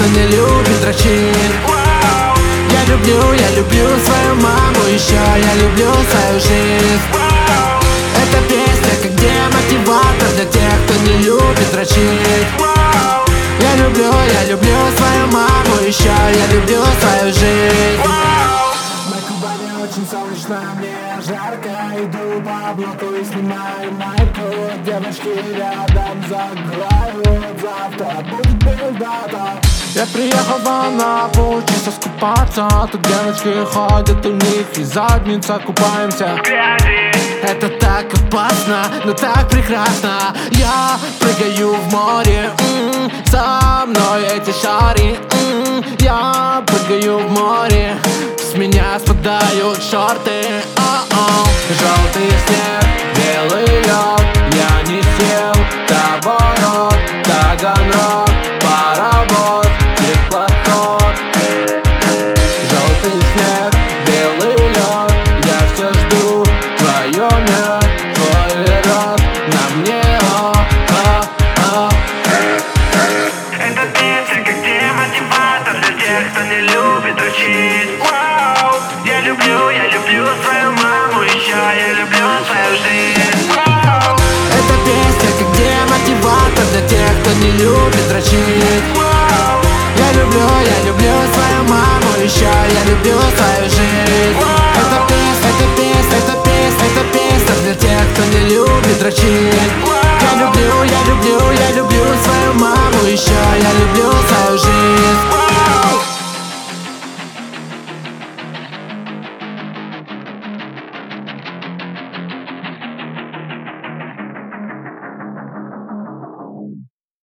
не любит дрочить. Я люблю свою маму, еще я люблю свою жизнь. Эта песня как демотиватор для тех, кто не любит дрочить. Я люблю свою маму, еще я люблю свою жизнь. На Кубани очень солнечно, мне жарко. Иду по блоку и снимаю майку. Девочки рядом загорают, завтра будет пиздата. Я приехал в Анапу чисто скупаться. Тут девочки ходят, у них и задница, купаемся. Это так опасно, но так прекрасно. Я прыгаю в море, со мной эти шари. Я прыгаю в море, с меня спадают шорты. Желтый снег, белый лед, я не сел, Таганрог, Таганрог, паровоз, теплоход. Желтый снег, белый лед, я все жду твое мед, твой рот на мне, Эта песня как демотиватор для тех, кто не любит дрочить. Я люблю свою маму, еще я люблю свою жизнь. Эта песня как демотиватор для тех, кто не любит дрочить. Я люблю свою маму, еще я люблю свою жизнь. Эта песня для тех, кто не любит дрочить.